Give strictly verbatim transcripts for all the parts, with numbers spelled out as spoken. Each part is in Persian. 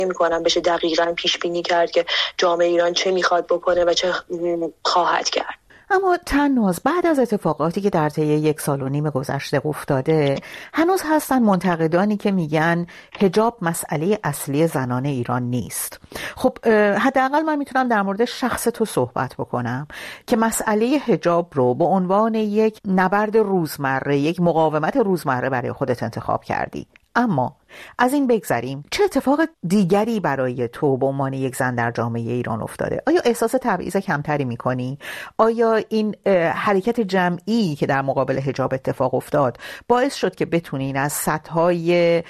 نمی‌کنم بشه دقیقاً پیش بینی کرد که جامعه ایران چه میخواد بکنه و چه خواهد کرد. اما تناز، بعد از اتفاقاتی که در طی یک سال و نیم گذشته افتاده، هنوز هستن منتقدانی که میگن حجاب مسئله اصلی زنان ایران نیست. خب حداقل من میتونم در مورد شخص تو صحبت بکنم که مسئله حجاب رو به عنوان یک نبرد روزمره، یک مقاومت روزمره برای خودت انتخاب کردی. اما از این بگذریم، چه اتفاق دیگری برای تو به عنوان یک زن در جامعه ایران افتاده؟ آیا احساس تبعیض کمتری میکنی؟ آیا این حرکت جمعی که در مقابل حجاب اتفاق افتاد باعث شد که بتونین از سطح‌های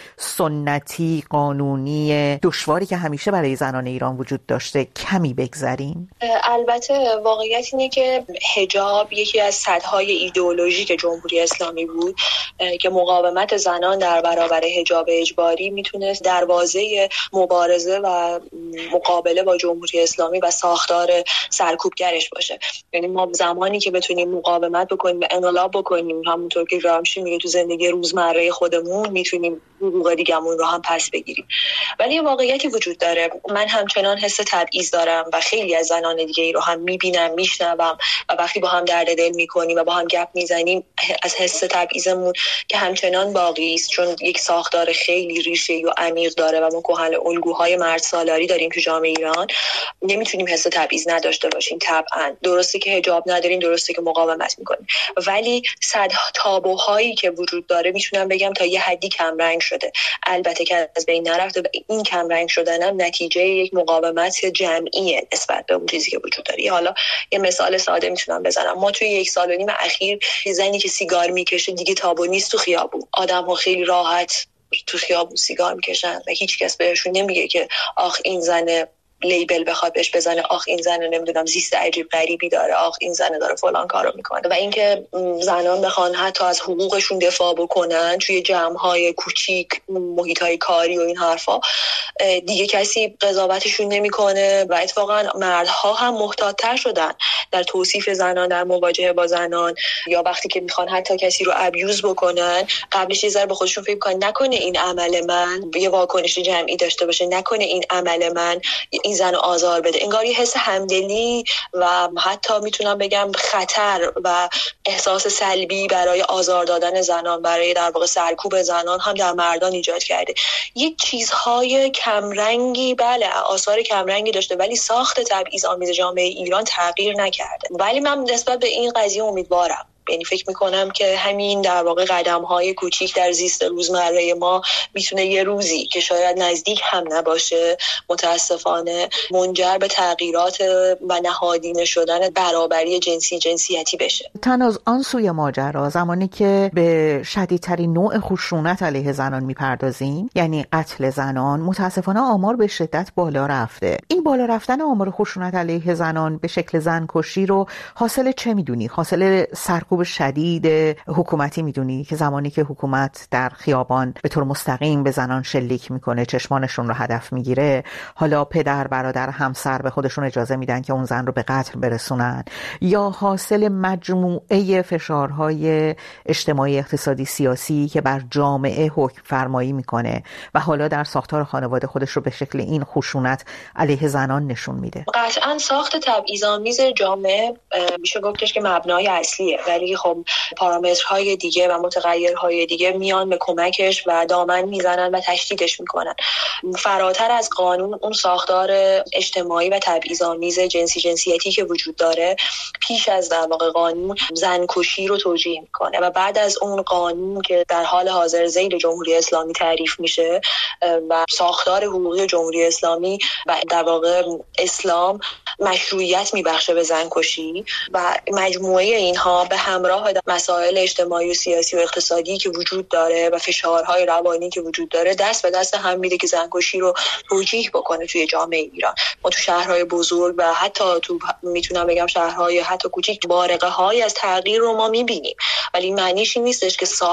سنتی قانونی دشواری که همیشه برای زنان ایران وجود داشته کمی بگذرین؟ البته واقعیت اینه که حجاب یکی از سطح‌های ایدئولوژیک جمهوری اسلامی بود که مقاومت زنان در برابر حجاب اجباری میتونست دروازه مبارزه و مقابله با جمهوری اسلامی و ساختار سرکوبگرش باشه. یعنی ما زمانی که بتونیم مقاومت بکنیم و انقلاب بکنیم، همونطور که گرامشی میگه تو زندگی روزمره خودمون، میتونیم حقوق دیگمون رو هم پس بگیریم. ولی واقعیتی وجود داره، من همچنان حس تبعیض دارم و خیلی از زنان دیگه ای رو هم میبینم، میشنوم و وقتی با هم درد دل میکنیم و با هم گپ میزنیم از حس تبعیضمون که همچنان باقی است، چون یک ساختار خیلی ریشه‌ای و عمیق داره و ما کهن الگوهای مرد سالاری داریم تو جامعه ایران، نمیتونیم حس تبعیض نداشته باشیم. طبعا درسته که حجاب نداریم، درسته که مقاومت میکنیم، ولی صد تابوهایی که وجود داره میتونم بگم تا یه حدی کم رنگ شده. البته که از بین نرفته و این کم رنگ شدن هم نتیجه یک مقاومت جمعیه نسبت به اون چیزی که وجود داره. حالا یه مثال ساده میتونم بزنم. ما توی یک سال و نیم اخیر زنی که سیگار میکشه دیگه تابو نیست تو خیابون. آدم‌ها خیلی راحت تو خیابون سیگار میکشن و هیچ کس بهشون نمیگه که آخ این زن لیبل بخواد بهش بزنه، آخ این زن نمیدونم زیست عجیب غریبی داره، آخ این زن داره فلان کارو میکنه. و اینکه زنان بخوان حتی از حقوقشون دفاع بکنن توی جمع‌های کوچیک، محیط‌های کاری و این حرفا، دیگه کسی قضاوتشون نمیکنه و اتفاقا مردها هم محتاط‌تر شدن در توصیف زنان، در مواجهه با زنان، یا وقتی که میخوان حتی کسی رو ابیوز بکنن قبلش یه ذره به خودشون فکر کنن نکنه این عمل من یه واکنش جمعی داشته باشه، نکنه این عمل من این زن آزار بده. انگار یه حس همدلی و حتی میتونم بگم خطر و احساس سلبی برای آزار دادن زنان، برای در واقع سرکوب زنان هم در مردان ایجاد کرده. یک چیزهای کمرنگی، بله آثار کمرنگی داشته، ولی ساخت تبعیض‌آمیز جامعه ایران تغییر نکرده. ولی من نسبت به این قضیه امیدوارم. یعنی فکر میکنم که همین در واقع قدم‌های کوچیک در زیست روزمره ما میتونه یه روزی که شاید نزدیک هم نباشه متاسفانه منجر به تغییرات و نهادینه شدن برابری جنسی جنسیتی بشه. تناز، آن سوی ماجرا زمانی که به شدیدترین نوع خشونت علیه زنان میپردازیم، یعنی قتل زنان، متاسفانه آمار به شدت بالا رفته. این بالا رفتن آمار خشونت علیه زنان به شکل زنکشی رو حاصل چه میدونی؟ حاصل سرکوب شدید حکومتی میدونی که زمانی که حکومت در خیابان به طور مستقیم به زنان شلیک میکنه، چشمانشون رو هدف میگیره، حالا پدر، برادر، همسر به خودشون اجازه میدن که اون زن رو به قتل برسونن، یا حاصل مجموعه فشارهای اجتماعی، اقتصادی، سیاسی که بر جامعه حکم فرمایی میکنه و حالا در ساختار خانواده خودش رو به شکل این خشونت علیه زنان نشون میده؟ قطعا ساخت تبعیض‌آمیز جامعه میشه گفتش که مبنای اصلیه، ولی خب پارامترهای دیگه و متغیرهای دیگه میان به کمکش و دامن میزنن و تشدیدش میکنن. فراتر از قانون، اون ساختار اجتماعی و تبعیض‌آمیز جنسی جنسیتی که وجود داره پیش از در واقع قانون زنکشی رو توجیه میکنه و بعد از اون قانون که در حال حاضر ذیل جمهوری اسلامی تعریف میشه و ساختار حقوقی جمهوری اسلامی و در واقع اسلام مشروعیت میبخشه به زنکشی و مجموعه اینها به همراه مسائل اجتماعی و سیاسی و اقتصادی که وجود داره و فشارهای روانی که وجود داره دست به دست هم میده که زنکشی رو توجیه بکنه توی جامعه ایران. ما تو شهرهای بزرگ و حتی تو میتونم بگم شهرهای حتی کوچیک بارقه های از تغییر رو ما میبینیم، ولی معنیش این نیستش که ساخت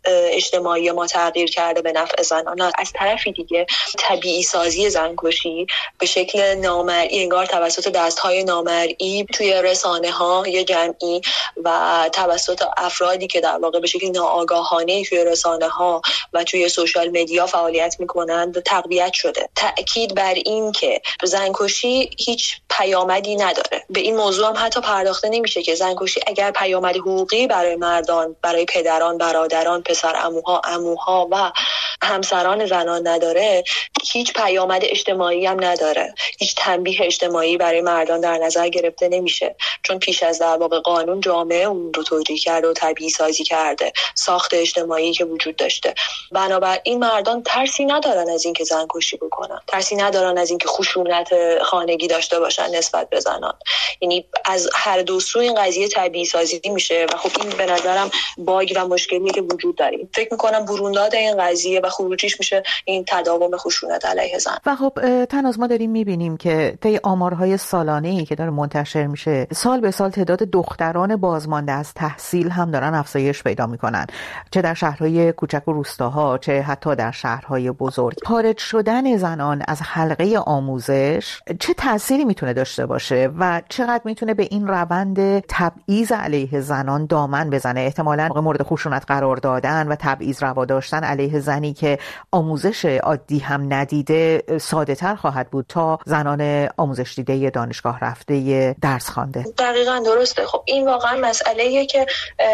اجتماعی ما تغییر کرده به نفع زنان. از طرفی دیگه طبیعی سازی زنکشی به شکل نامرئی، انگار توسط دستهای نامرئی توی رسانه ها یه جمعی و توسط افرادی که در واقع به شکل ناآگاهانه توی رسانه ها و توی سوشال مدیا فعالیت میکنند تقویت شده. تأکید بر این که زنکشی هیچ پیامدی نداره. به این موضوع هم حتی پرداخته نمیشه که زنکشی اگر پیامد حقوقی برای مردان، برای پدران، برادران، پسر عموها، عموها و همسران زنان نداره، هیچ پیامد اجتماعی هم نداره. هیچ تنبیه اجتماعی برای مردان در نظر گرفته نمیشه، چون پیش از در واقع قانون جامعه اون رو توجیه کرده و طبیعی سازی کرده، ساخت اجتماعی که وجود داشته. بنابراین مردان ترسی ندارن از اینکه زنکشی بکنن، ترسی ندارن از اینکه خشونت خانگی داشته باشن نسبت به زنان. یعنی از هر دو سو این قضیه طبیعی سازی میشه و خب این به نظرم باگ و مشکلی که وجود داره. فکر میکنم برونداد این قضیه و خروجیش میشه این تداوم خشونت علیه زن. و خب تناز ما داریم میبینیم که طی آمارهای سالانه‌ای که داره منتشر میشه، سال به سال تعداد دختران بازمانده از تحصیل هم دارن افزایش پیدا میکنن، چه در شهرهای کوچک و روستاها چه حتی در شهرهای بزرگ. خارج شدن زنان از حلقه آموزش چه تأثیری میتونه داشته باشه و چقدر میتونه به این روند تبعیض علیه زنان دامن بزنه؟ احتمالاً مورد خشونت قرار دادن و تبعیض روا داشتن علیه زنی که آموزش عادی هم ندیده ساده تر خواهد بود تا زنان آموزش دیده دانشگاه رفته درس خوانده. دقیقاً درسته. خب این واقعا مسئله‌ایه که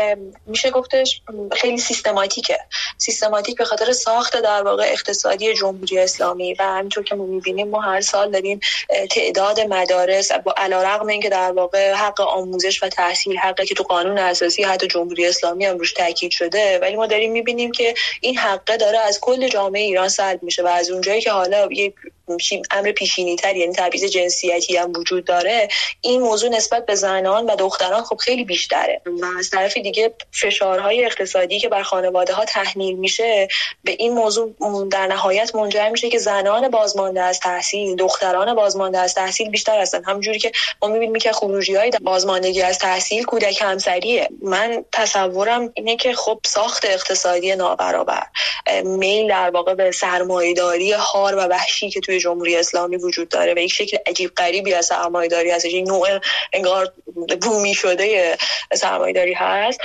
میشه گفتش خیلی سیستماتیکه. سیستماتیک به خاطر ساخت در واقع اقتصادی جمهوری اسلامی و همونطور که ما می‌بینیم ما هر سال داریم تعداد مدارس با علیرغم اینکه در واقع حق آموزش و تحصیل حقی که تو قانون اساسی حتی جمهوری اسلامی هم روش تاکید شده، ولی ما داریم می‌بینیم که این حقه داره از کل جامعه ایران سلب میشه و از اونجایی که حالا یک امر پیشینی‌تر یعنی تبعیض جنسیتی هم وجود داره، این موضوع نسبت به زنان و دختران خب خیلی بیشتره و از طرف دیگه فشارهای اقتصادی که بر خانواده‌ها تحمیل میشه به این موضوع در نهایت منجر میشه که زنان بازمانده از تحصیل، دختران بازمانده از تحصیل بیشتر هستن. همونجوری که ما می‌بینیم که خروجی‌های بازماندگی از تحصیل کودک همسریه. من تصورم اینه که خب ساخت اقتصادی نابرابر، میل در واقع به سرمایه‌داری هار و وحشی که توی جمهوری اسلامی وجود داره و یک شکل عجیب غریبی از سرمایه‌داری هست، یک نوع انگار بومی شده سرمایه‌داری هست،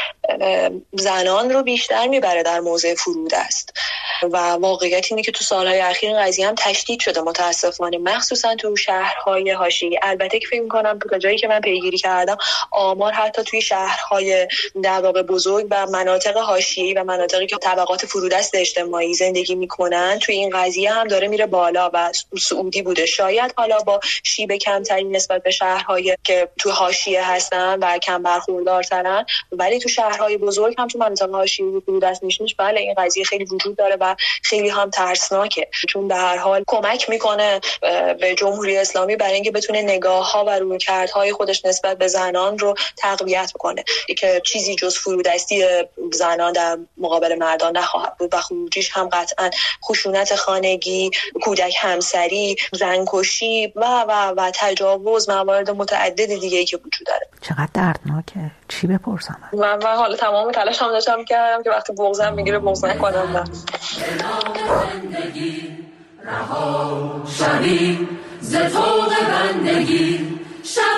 زنان رو بیشتر میبره در موضع فرود است و واقعیت اینه که تو سالهای اخیر این قضیه هم تشدید شده متاسفانه، مخصوصا تو شهرهای حاشیه‌ای. البته که فکر می‌کنم تو جایی که من پیگیری کردم آمار حتی توی شهرهای در واقع بزرگ و مناطق حاشیه‌ای و مناطقی که طبقات فرودست اجتماعی زندگی میکنن توی این قضیه هم داره میره بالا و سعودی بوده. شاید حالا با شیب کمتری نسبت به شهرهایی که تو حاشیه هستن و کم برخوردارترن، ولی تو شهرهای بزرگ هم تو مناطق حاشیه‌ای فرودست میشنش بله این قضیه خیلی وجود داره و خیلی هم ترسناکه، چون به هر حال کمک میکنه به جمهوری اسلامی برای اینکه بتونه نگاه‌ها و رویکردهای خودش نسبت به زنان رو تقویت کنه که چیزی جز فرودستی زنان در مقابل مردان نخواهد بود و خروجیش هم قطعا خشونت خانگی، کودک همسری، زنکشی و و و تجاوز، موارد متعدد دیگه‌ای که وجود داره. چقدر دردناکه. چی بپرسم؟ من من حالا تمام تلاشم داشتم کردم که وقتی بغضم میگیره بغض نکنم. نه زندگی رها شوی ز طوق بندگی، شب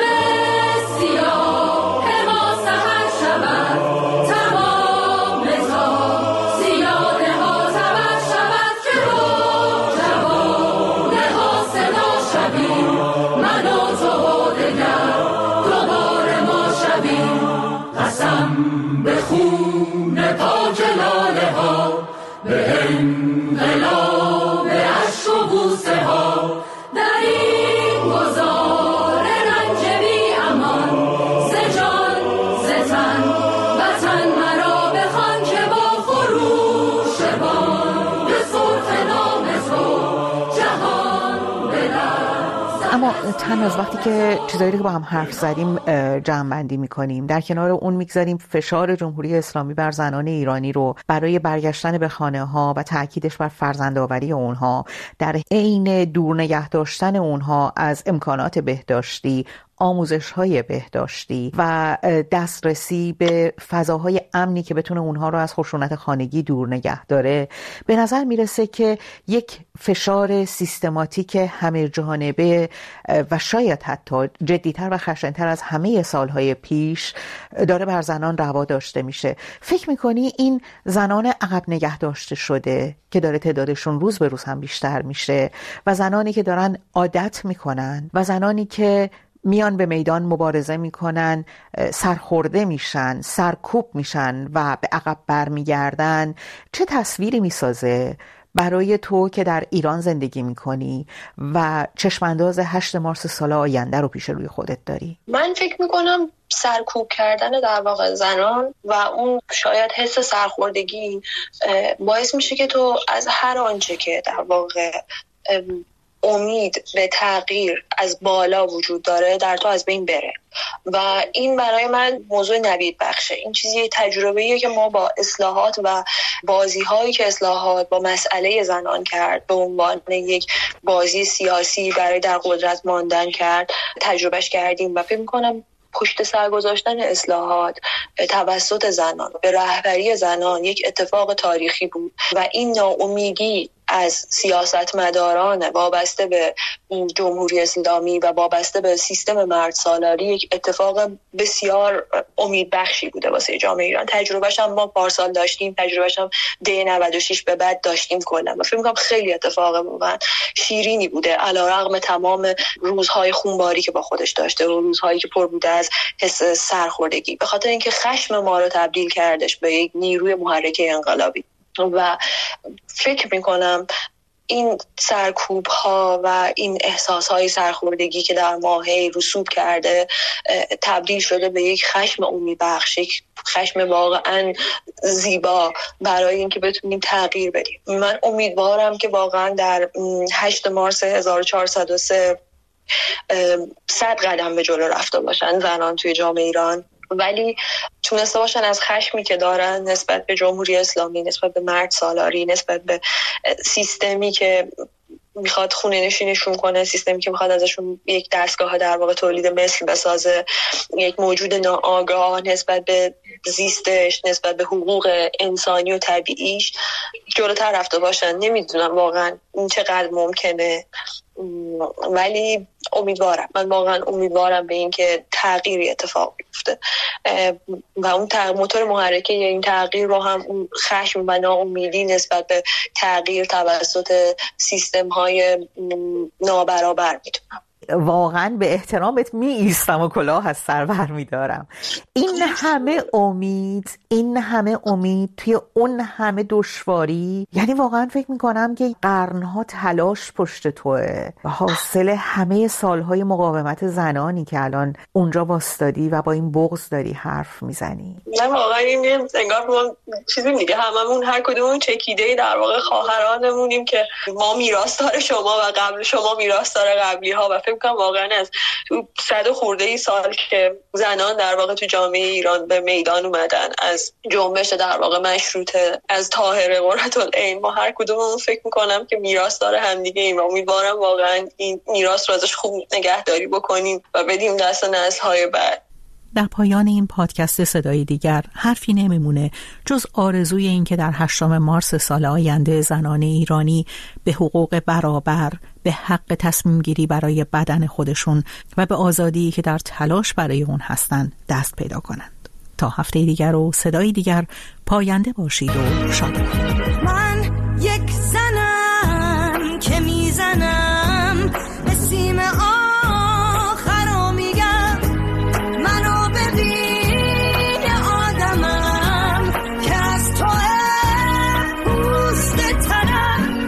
سیاه ما سحر شود تمام تا زیاده ها زبر شود که با جوانه ها صدا شویم، من و تو دگر دوباره ما شویم، قسم به خون پاک لاله ها به انقلاب عشق و بوسه ها، در این گذار رنج بی امان ز جان ز تن وطن مرا بخوان که با خروش بان به سرخ نام تو جهان به دست. اما تناز وقتی که چیزایی که با هم حرف زدیم جمع بندی میکنیم، در کنار اون میگذاریم فشار جمهوری اسلامی بر زنان ایرانی رو برای برگشتن به خانه ها و تأکیدش بر فرزندآوری اونها در عین دور نگه داشتن اونها از امکانات بهداشتی، آموزش‌های بهداشتی و دسترسی به فضاهای امنی که بتونه اونها رو از خشونت خانگی دور نگه داره، به نظر میرسه که یک فشار سیستماتیک همه جانبه و شاید حتی جدی‌تر و خشن‌تر از همه سالهای پیش داره بر زنان روا داشته میشه. فکر میکنی این زنان عقب نگه داشته شده که داره تعدادشون روز به روز هم بیشتر میشه و زنانی که دارن عادت میکنن و زنانی که میان به میدان مبارزه میکنن سرخورده میشن، سرکوب میشن و به عقب برمیگردن، چه تصویری میسازه برای تو که در ایران زندگی میکنی و چشمانداز هشت مارس سال آینده رو پیش روی خودت داری؟ من فکر میکنم سرکوب کردن در واقع زنان و اون شاید حس سرخوردگی باعث میشه که تو از هر آنچه که در واقع امید به تغییر از بالا وجود داره در تو از بین بره و این برای من موضوع نوید بخشه. این چیزی تجربه‌ایه که ما با اصلاحات و بازی‌هایی که اصلاحات با مسئله زنان کرد به عنوان یک بازی سیاسی برای در قدرت ماندن کرد تجربهش کردیم و فکر می‌کنم پشت سر گذاشتن اصلاحات توسط زنان به رهبری زنان یک اتفاق تاریخی بود و این ناامیدی از سیاستمداران وابسته به جمهوری اسلامی و وابسته به سیستم مرد سالاری یک اتفاق بسیار امیدبخشی بوده واسه جامعه ایران. تجربهش هم ما پارسال داشتیم، تجربهش هم ده نود و شش به بعد داشتیم کلا و فکر می‌کنم خیلی اتفاق واقعا شیرینی بوده علیرغم تمام روزهای خونباری که با خودش داشته و روزهایی که پر بوده از حس سرخوردگی، به خاطر اینکه خشم ما رو تبدیل کردش به یک نیروی محرک انقلابی. و فکر میکنم این سرکوب ها و این احساس های سرخوردگی که در ماهی رسوب کرده تبدیل شده به یک خشم امیدبخش، یک خشم واقعا زیبا برای اینکه بتونیم تغییر بدیم. من امیدوارم که واقعا در هشت مارس هزار و چهارصد و سه صد قدم به جلو رفته باشن زنان توی جامعه ایران، ولی تونسته باشن از خشمی که دارن نسبت به جمهوری اسلامی، نسبت به مرد سالاری، نسبت به سیستمی که میخواد خونه نشینشون کنه، سیستمی که میخواد ازشون یک دستگاه در واقع تولید مثل بسازه، یک موجود ناآگاه نسبت به زیستش، نسبت به حقوق انسانی و طبیعیش جلوتر رفته باشن. نمیدونم واقعا این چقدر ممکنه، ولی امیدوارم، من واقعا امیدوارم به این که تغییری اتفاق بیفته و اون موتور محرکه این تغییر رو هم اون خشم و ناامیدی نسبت به تغییر توسط سیستم های نابرابر میدونم. واقعا به احترامت می ایستم و کلاه از سر بر می دارم. این همه امید، این همه امید توی اون همه دشواری، یعنی واقعا فکر می کنم که قرنها تلاش پشت توه و حاصل همه سالهای مقاومت زنانی که الان اونجا باستادی و با این بغض داری حرف می زنی. نه واقعا این انگار ما چیزی میگه هممون هر کدومون چکیده در واقع خواهرانمونیم که ما میراثدار شما و قبل شما میراثدار قبلی ها و فکر کنم واقعا از تو صد خورده ای سال که زنان در واقع تو جامعه ایران به میدان اومدن، از جنبش در واقع مشروطه، از طاهره قرةالعین، ما هر کدوممون فکر میکنم که میراثدار همدیگه ایم. امیدوارم واقعا این میراث رو ازش خوب نگهداری بکنیم و بدیم دست نسل‌های بعد. در پایان این پادکست صدای دیگر حرفی نمیمونه جز آرزوی این که در هشتم مارس سال آینده زنان ایرانی به حقوق برابر، به حق تصمیم گیری برای بدن خودشون و به آزادی که در تلاش برای اون هستن دست پیدا کنند. تا هفته دیگر و صدای دیگر پاینده باشید و شاد. من یک زنم که میزنم به سیم آخر و میگم منو ببین آدمم که از توه پوست تنم،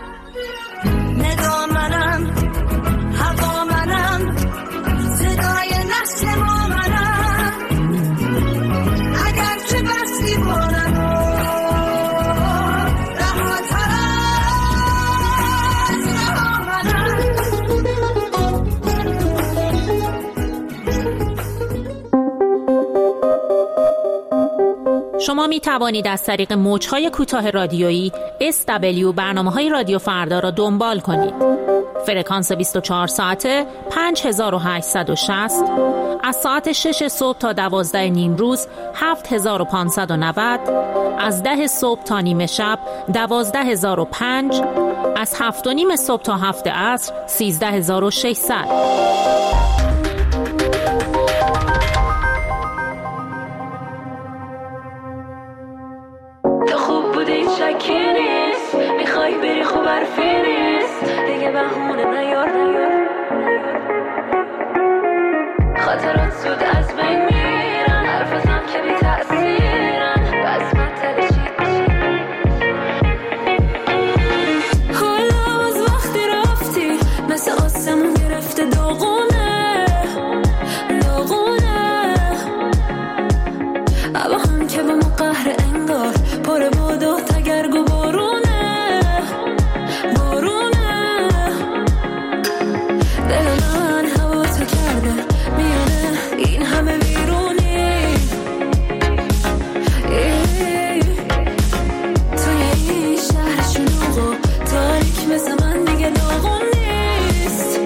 ندا منم، هوا منم، صدای نفس ما منم، اگر چه بس دیوانم رها ترم شما می توانید از طریق موج‌های کوتاه رادیویی اس دبلیو برنامه‌های رادیو فردا را دنبال کنید. فرکانس بیست و چهار ساعته پنج هزار و هشتصد و شصت، از ساعت شش صبح تا دوازده نیم روز هفت هزار و پانصد و نود، از ده صبح تا نیمه شب دوازده هزار و پنج، از هفت و نیم صبح تا هفت عصر سیزده هزار و ششصد. تو خوب بودی این شکی نیست، میخوای بری خوب حرفی نیست، دیگه بهونه نیار نیار، خاطرات زود از بین میرن، حرفتم که بی تأثیرن، بس من تلشید حالا از وقتی رفتی مثل آسمون گرفته داغونه داغونه، اما هم که به ما قهر انگار پر باد و تگرگ و بارونه بارونه، دل من هوا تو کرده میانه این همه بیرونی، توی این شهر شلوغ و تاریک مثل من دیگه داغون نیست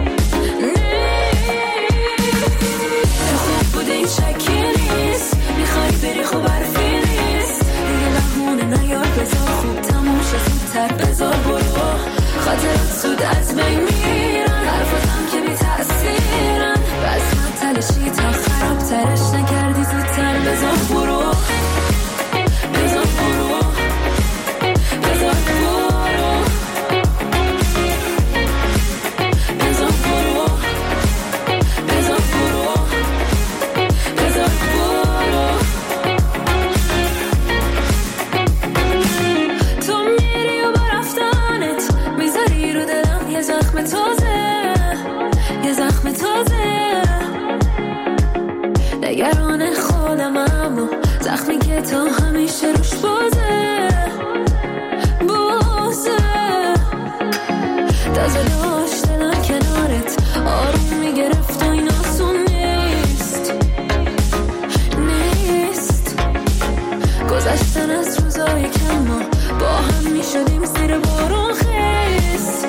تو خوب بوده این شکی نیست، میخوای بری خوب حرفی نیست، دیگه بهونه نیار، بذار خوب تموم شه زودتر، بذار برو، خاطرات زود از بین میرن، حرفاتم که بی تأثیرن، بس من تلشی تا خراب ترش نکردی زودتر، بذار برو بذار برو بذار برو بذار برو بذار برو بذار برو، تو میری و با رفتنت میذاری رو دلم یه زخم تازه یه زخم تازه، نگران خودم اما زخمی که تو همیشه روش بازه بازه، تازه داشت دلم کنارت آروم میگرفت و این آسون نیست نیست، گذشتن از روزای کم ما با هم میشدیم زیر بارون خیس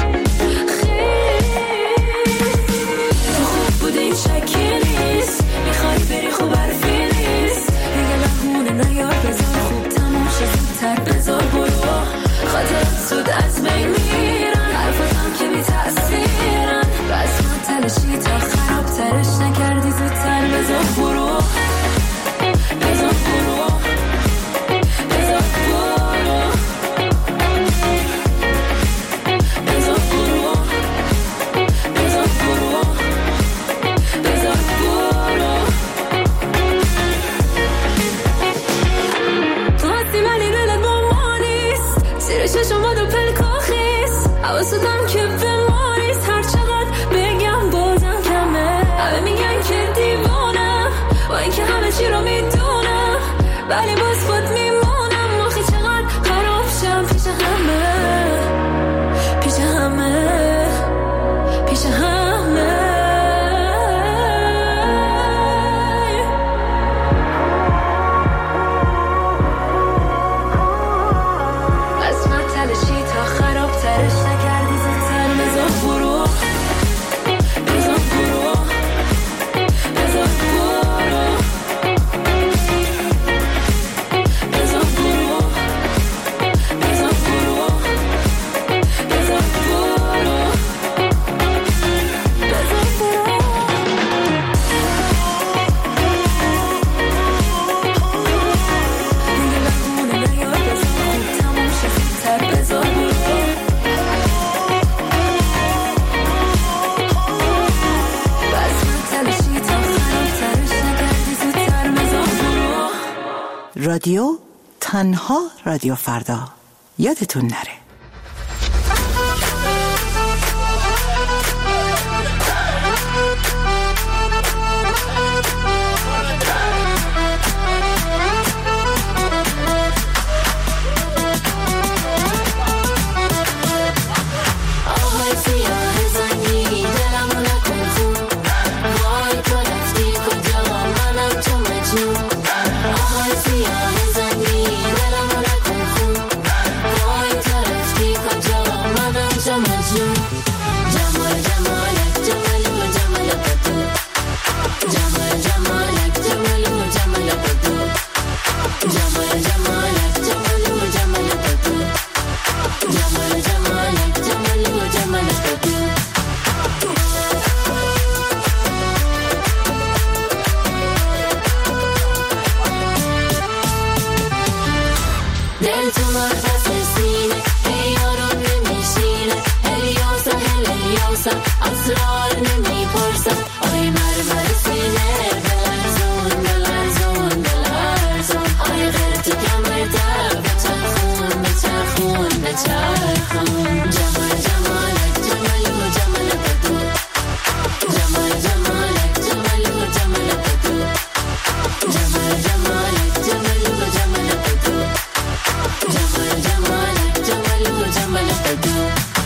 این شکی نیست، میخوای بری خوب حرفی نیست، دیگه بهونه نیار، بذار خوب تموم شه زودتر، بذار برو، خاطرات زود از بین میرن، حرفاتم که بی تأثیرن، بس من تلشی تا خراب ترش نکردی زودتر، بذار برو بذار برو بذار برو بذار برو بذار برو بذار برو، تو هستی ولی دلت با ما نیست، زیر چشم باد و پلکا خیس، حواستم که به ما نیست، هر چقدر بگم بازم کمه، همه میگن که دیوانم با این که همه چی رو میدونم، ولی باز خود میمونم، آخه چقدر خراب شم پیش همه پیش همه پیش همه، رادیو تنها رادیو فردا، یادتون نره. Yeah. نمیترسم اسرار نمیپرسم آی مرمر سینه بلرزون بلرزون بلرزون آی غرد کمر در بچرخون بچرخون بچرخون جمال جمالک جمالو جمال بدو جمال جمالک جمالو جمال بدو جمال جمالک جمالو جمال بدو جمال جمالک جمالو جمال بدو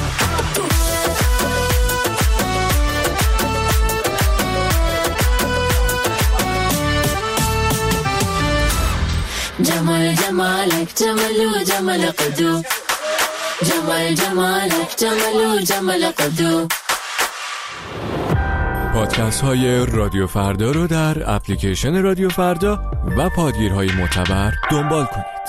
جمال جمالك جمالو جمال قدو جمال جمالك جمالو جمال قدو. پادکست های رادیو فردا رو در اپلیکیشن رادیو فردا و پادگیرهای معتبر دنبال کنید.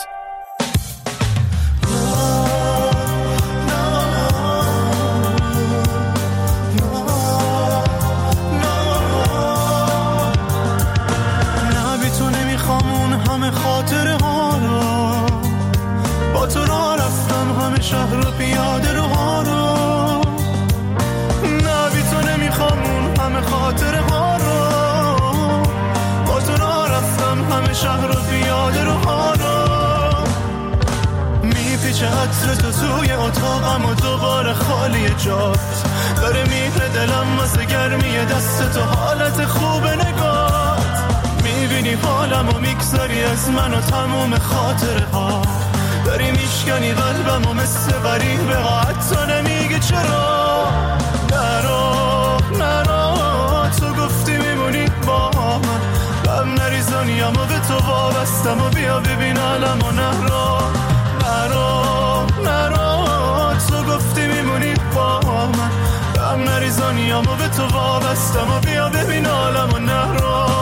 خاطره ها رو با تو را رفتم همه شهر و پیاده رو ها رو نه بی تو نمیخوام اون همه خاطره ها رو با تو را رفتم همه شهر و پیاده رو ها رو میپیچه عطر تو توی اتاقم و دوباره خالی جات داره میره دلم واسه گرمی دست تو حالت خوب نگات میبینی حالم و میگذاری از من و تموم خاطره ها داری میشکنی قلبم و مثل غریبه ها حتی نمیگه چرا نرو نرو تو گفتی میمونی با من غم نریزانیم و به تو وابستم و بیا ببین حالم و نرو نرو نرو تو گفتی میمونی با من غم نریزانیم و به تو وابستم و بیا ببین حالم و نرو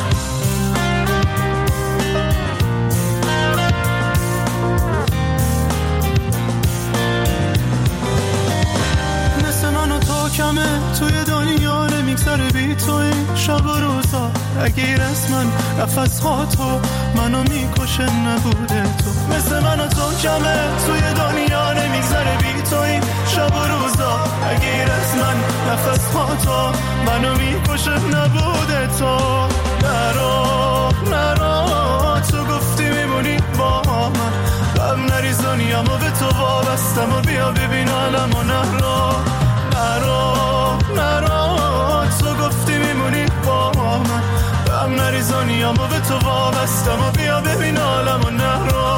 کمه توی دنیا نمیگذره بی تو این شب و روزا اگه از من نفس ها تو منو میکشه نبوده تو مثل من و تو کمه توی دنیا نمیگذره بی تو این شب و روزا اگه از من نفس ها تو منو میکشه نبوده تو نرو نرو تو گفتی میمونی با من غم نریزانیم و به تو وابستم و بیا ببین حالم و نرو نرو نرو تو گفتی میمونی با من غم نریزانیم و به تو وابستم و بیا ببین حالم و نرو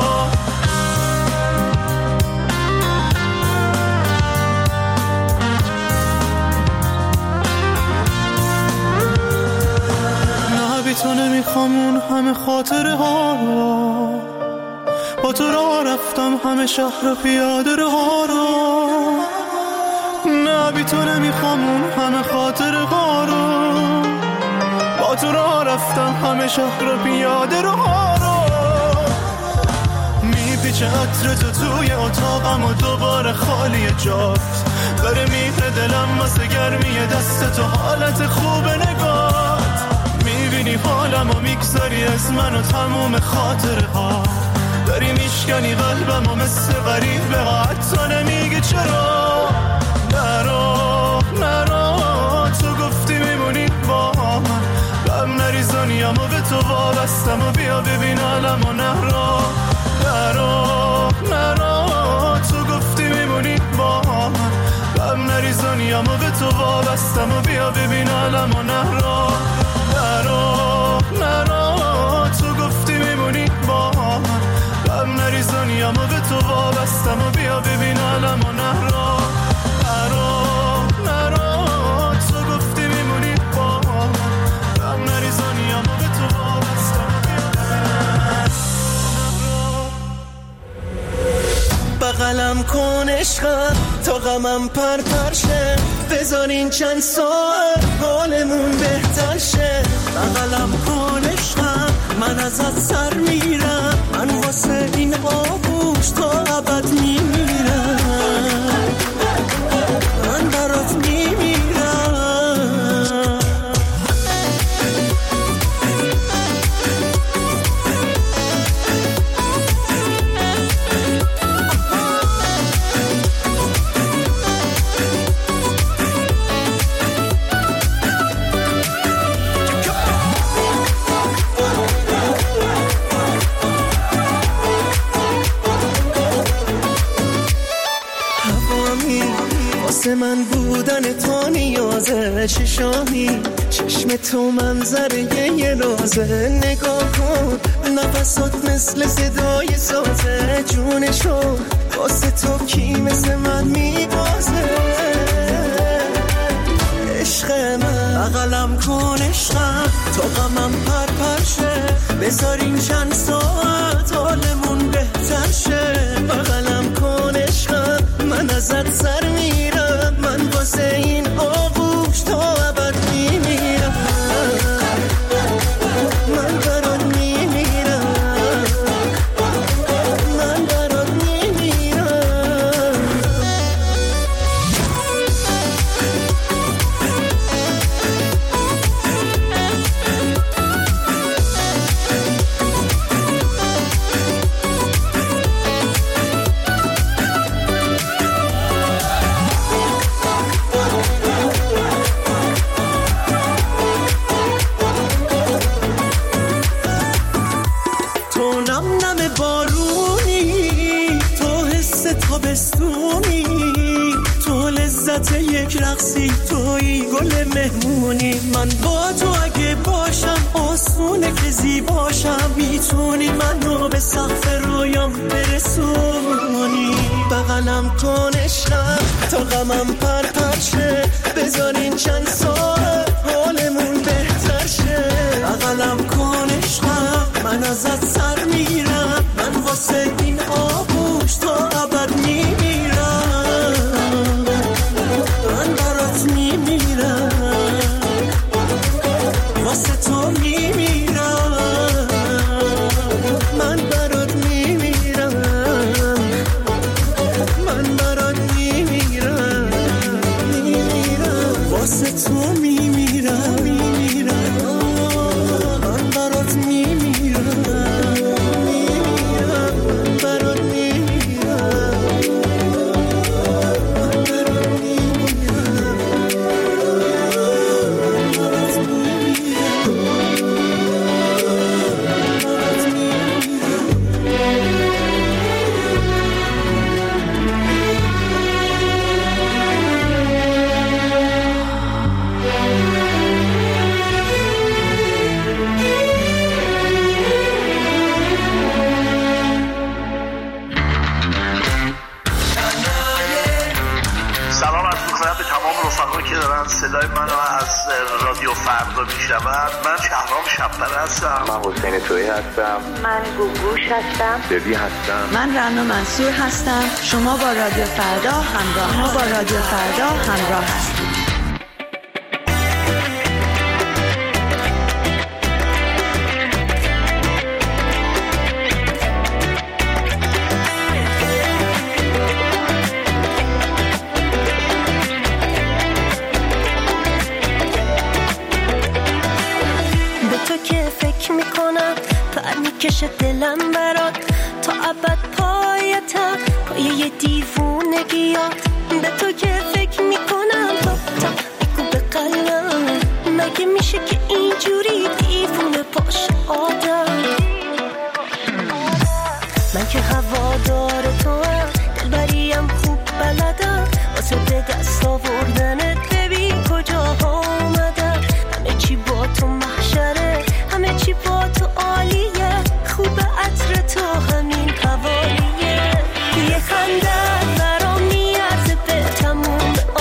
نه بی تو نمیخوام اون همه خاطره ها رو با تو را رفتم همه شهر و پیاده رو ها رو نه بی تو نمیخوام اون همه خاطره ها رو با تو را رفتم همه شهر و پیاده رو ها رو میپیچه عطر تو توی اتاقم و دوباره خالی جات داره میره دلم واسه گرمی دست تو حالت خوب نگات میبینی حالم و میگذاری از من و تموم خاطره ها داری میشکنی قلبم و مثل غریبه ها حتی نمیگه چرا نرو نرو تو گفتی میمونی با من غم نریزانیم و به تو وابستم و بیا ببین حالم و نرو نرو نرو تو گفتی میمونی با من غم نریزانیم و به تو وابستم و بیا ببین حالم و نرو نرو نرو تو گفتی میمونی با من غم نریزانیم و به تو وابستم و بیا ببین حالم و نرو نرو نرو تو گفتی میمونی با من غم نریزانیم و به تو وابستم بغلم کن عشقم تا غمم پر پرشه بذارین چند ساعت حالمون بهتر شه بغلم کن عشقم من ازت سر میرم من واسه این آغوش تا ابد میمیرم من برات میمیرم بودن تو نیازه، چشامی چشم تو منظره یه رازه، نگاه کن نفسات مثل صدای سازه، جونشو واسه تو کی مثل من میبازه، عشق من بغلم کن عشقم تا غمم پر پر شه، بذارین چند ساعت حالمون بهتر شه، بغلم کن عشقم من ازت سر میرم، من واسه این آغوش تا ابد میمیرم، من برات میمیرم، من برات میمیرم. یک رقصی توی گل مهمونی، من با تو اگه باشم آسونه که زیباشم، میتونی منو به سقف رویام برسونی، بغلم کن عشقم تا غمم پر پر شه، بذارین چند ساعت حالمون بهتر شه، بغلم کن عشقم من ازت سر میرم، من واسه این آغوش تا ابد میمیرم، من برات میمیرم، واسه تو میمیرم، من برات میمیرم، من برات میمیرم، میمیرم، واسه تو میمیرم، میمیرم، من برات میمیرم، میمیرم، برات میمیرم. صدای منو از رادیو فردا میشنوند. من شهرام شب‌پره هستم. من حسین تویی هستم. من گوگوش هستم. ببی هستم. من رنا منصور هستم. شما با رادیو فردا همراه شما با رادیو فردا همراه هستید. کشه دلم برات تا ابد پایتم، پای یه دیوونگیات به تو که فکر میکنم، تا تا بگو به قلبم مگه میشه که اینجوری دیوونه باشه آدم، من که هوادار تو هم دلبریم خوب بلدم، واسه به دست آوردنت ببین کجاها اومدم، همه چی با تو محشره، همه چی با تو عالیه، خوب عطر تو همین حوالیه، یه خنده برام میارزه به تموم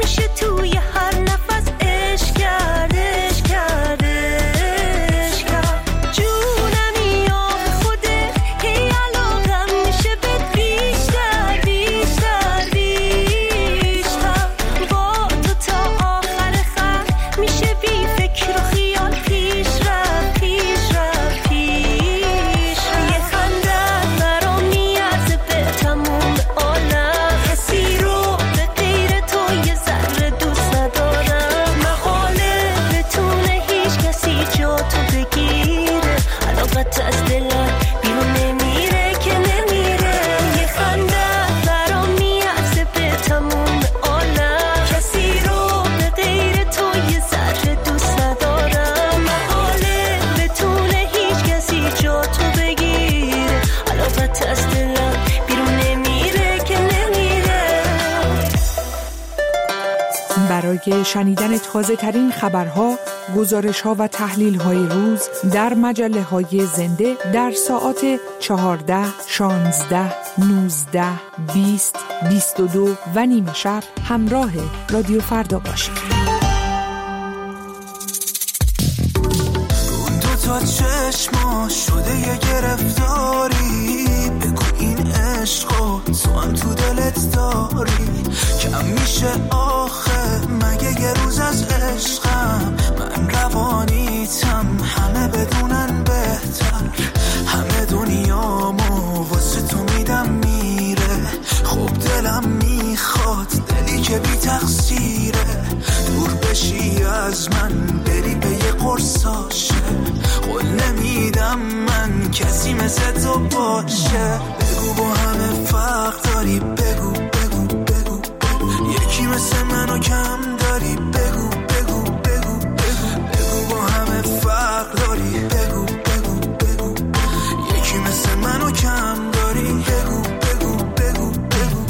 میشه توی هر نفس عشق کرده عشق کرده عشق کرد جونمی آب خوده هی علاقم میشه به بیشتر بیشتر بیشتر با تو تا آخر خط میشه بی فکر و خیال پیش رفت پیش رفت پیش رفت یه خنده برام میارزه به تموم عالم کسی رو به غیر تو یه ذره دوست ندارم محاله بتونه هیچ کسی جا تو بگیره علاقت از دلم بیرون نمیره که نمیره یه خنده برام میارزه به تموم عالم کسی رو به غیر تو یه ذره دوست ندارم محاله بتونه هیچ کسی جا تو بگیره علاقت از دلم بیرون نمیره که نمیره. برای شنیدن تازه ترین خبرها، گزارش ها و تحلیل های روز در مجله های زنده در ساعات چهارده، شانزده، نوزده، بیست، بیست و دو و نیمه شب همراه رادیو فردا باشید. اون دو تا چشما شده یه گرفتاری بگو این عشقو تو هم تو دلت داری کم میشه آخه مگه یه روز از عشقم من روانیتم همه بدونن بهتر همه دنیامو واسه تو میدم میره خوب دلم میخواد دلی که بی تقصیره دور بشی از من بری به یه قرصاشه قول نمیدم من کسی مثل تو باشه بگو با همه فرق داری بگو بگو بگو بگو یکی مثل منو کم داری بگو بگو بگو بگو بگو با همه فرق داری بگو بگو بگو یکی مثل منو کم داری بگو بگو بگو بگو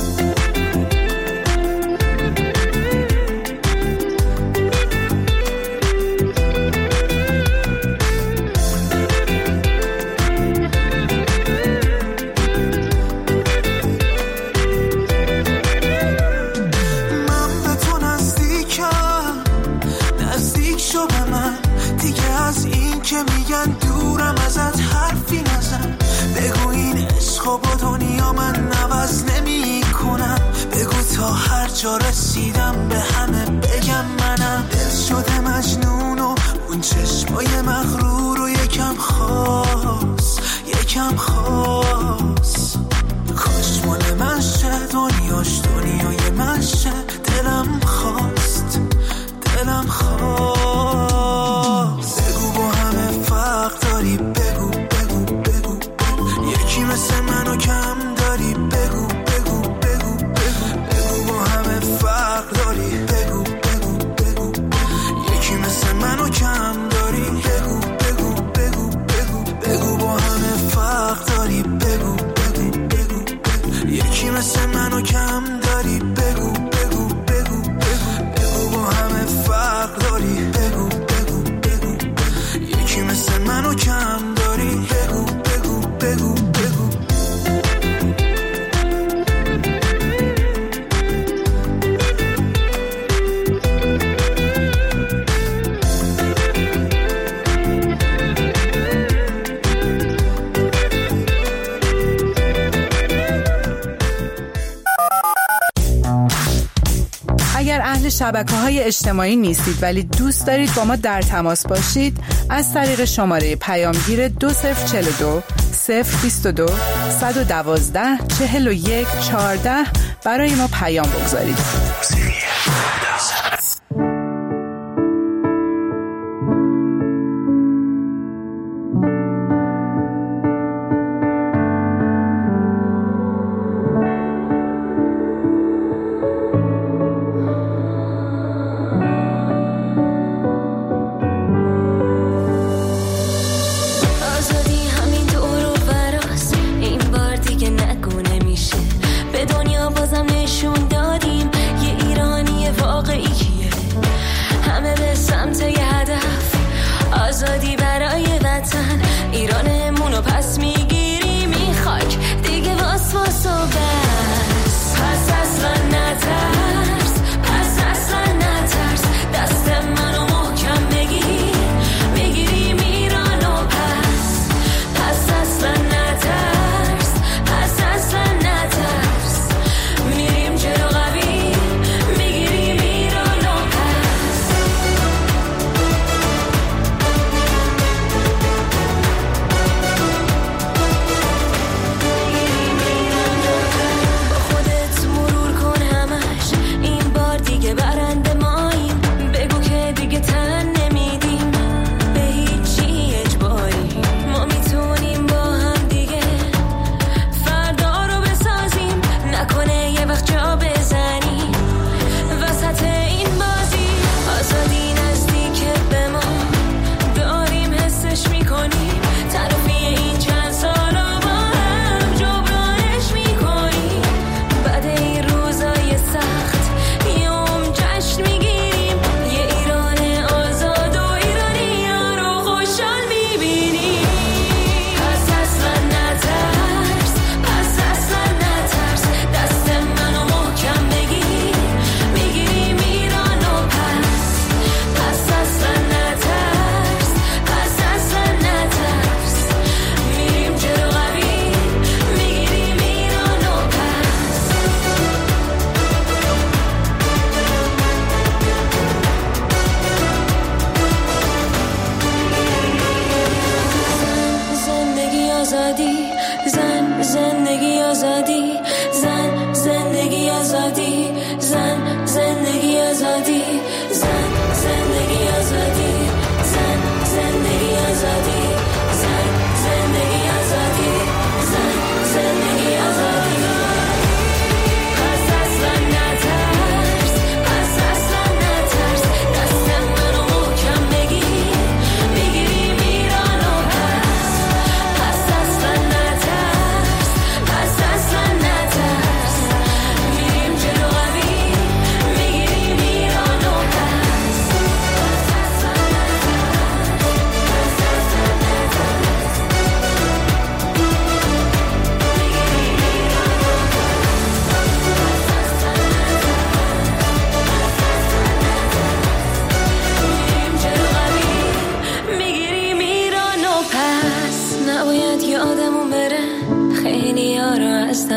که میگن دورم ازت حرفی نزن بگو این عشقو با دنیا من نوز نمی کنم بگو تا هر جا رسیدم به همه بگم منم دل شده مجنون و اون چشمای مغرور و یکم خاص یکم خاص کاش مال من شه دنیاش دنیای من شه دلم خواست دلم خواست بگو با همه فرق داری بگو بگو بگو بگو یکی مثل منو کم داری بگو بگو بگو بگو بگو با همه فرق داری بگو بگو بگو یکی مثل منو کم داری بگو بگو بگو بگو بگو با همه فرق داری بگو بگو بگو بگو یکی مثل منو کم داری بگو بگو بگو بگو بگو با همه فرق داری بگو بگو بگو یکی مثل منو کم داری بگو بگو بگو بگو اگر اهل شبکه‌های اجتماعی نیستید ولی دوست دارید با ما در تماس باشید از طریق شماره پیامگیر دو صفر چهل و دو صفر بیست و دو صد و دوازده چهل و یک چهارده برای ما پیام بگذارید. به دنیا بازم نشون دادیم یه ایران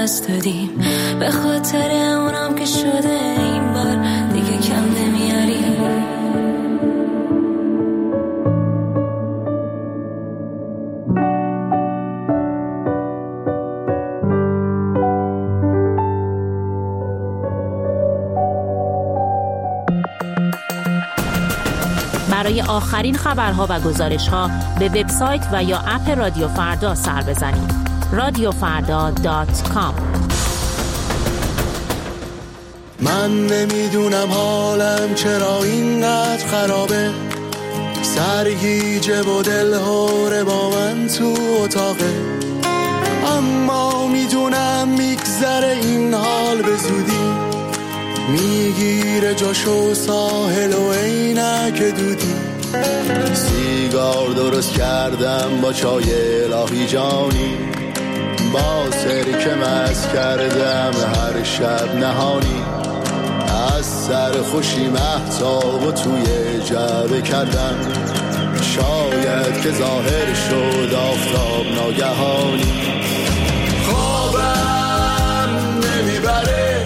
دست دادیم، به خاطر اونم که شده این بار دیگه کم نمیاریم. برای آخرین خبرها و گزارش‌ها به وبسایت و یا اپ رادیو فردا سر بزنید. رادیو فردا دات کام. من نمیدونم حالم چرا اینقدر خرابه، سرگیجه و دلهوره با من تو اتاقه، اما میدونم میگذره این حال به زودی، میگیره جاشو ساحل و عینک دودی. سیگار درست کردم با چای الهی جانی، با سرکه مست کردم هر شب نهانی، از سر خوشی مهتاب و توی جعبه کردم، شاید که ظاهر شد آفتاب ناگهانی. خوابم نمیبره،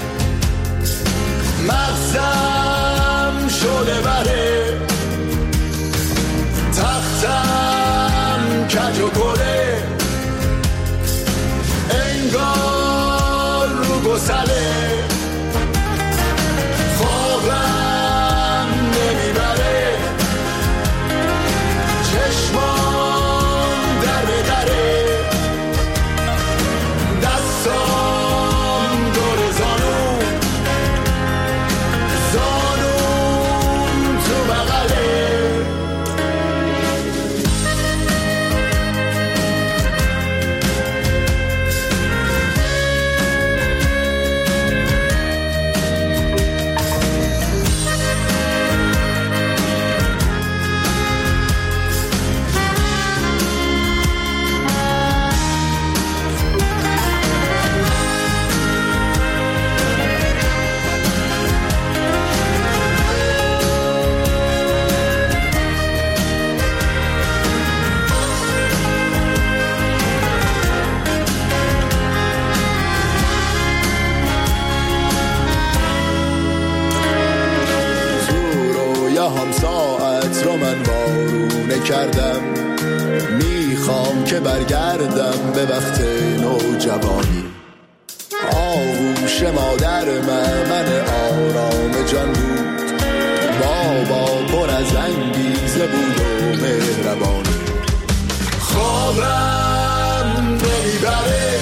مغزم شده بره، تختم کج و کله، انگار رو گسله. خوابم نمیبره، چشمام در به دره، دستام دور زانو، زانوم تو بغله. هم ساعت رو من وارونه کردم، میخوام که برگردم به وقت نوجوانی. آغوش مادر من من آرام جان بود، بابا پر از انگیزه بود و مهربانی. خوابم نمیبره،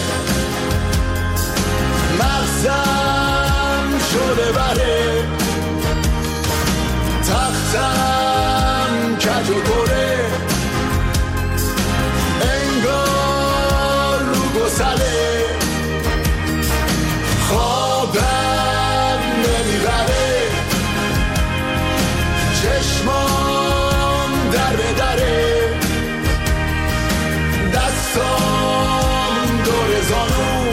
مغزم شده بره، تختم کج و کره، انگار رو گسله. خوابم نمیبره، چشمام در به دره، دستام دور زانو،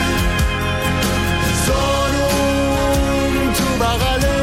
زانوم تو بغله.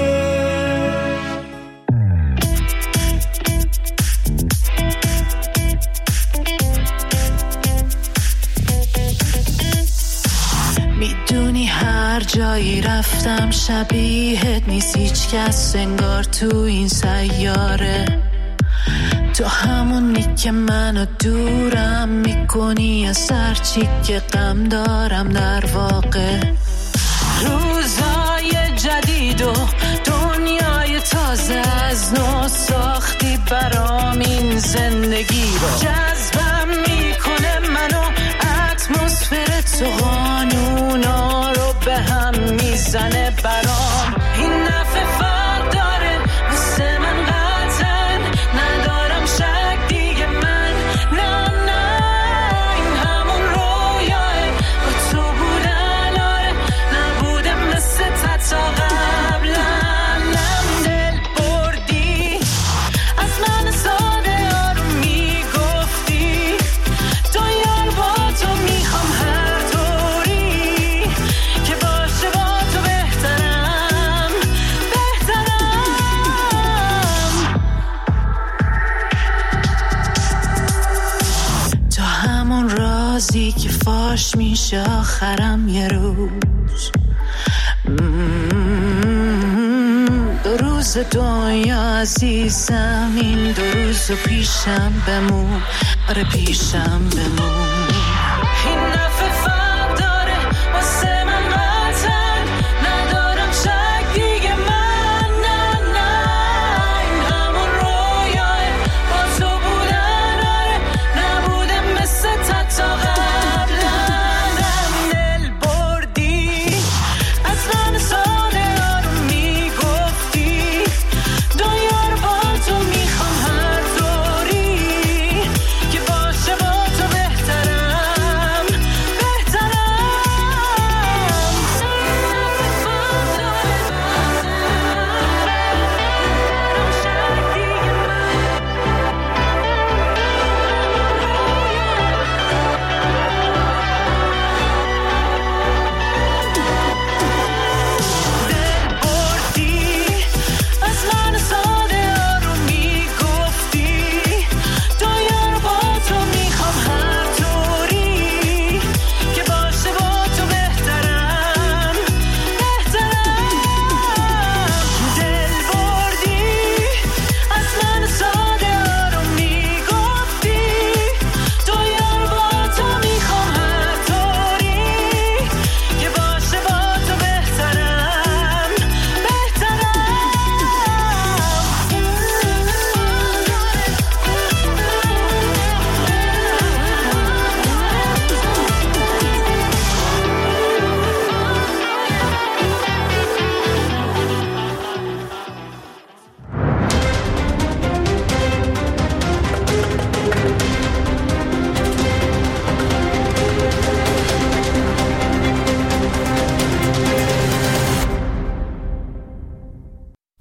میدونی هر جایی رفتم شبیهت نیست هیچ کس، انگار تو این سیاره تو همونی که منو دورم میکنی از هرچی که غم دارم. در واقع روزای جدید و دنیای تازه از نو ساختی برام این زندگی رو، جذبم میکنه منو اتمسفر تو، قانونا رو به هم میزنه برام. این نفع فرق داره واسه من قطعا، ندارم شک دیگه من، نه نه این همون رویاه با تو بودن، آره نبوده مثل تا قبلا. میشه آخرم یه روز. دو روز دنیا عزیزم، این دو روز پیشم بمون، آره پیشم بمون. این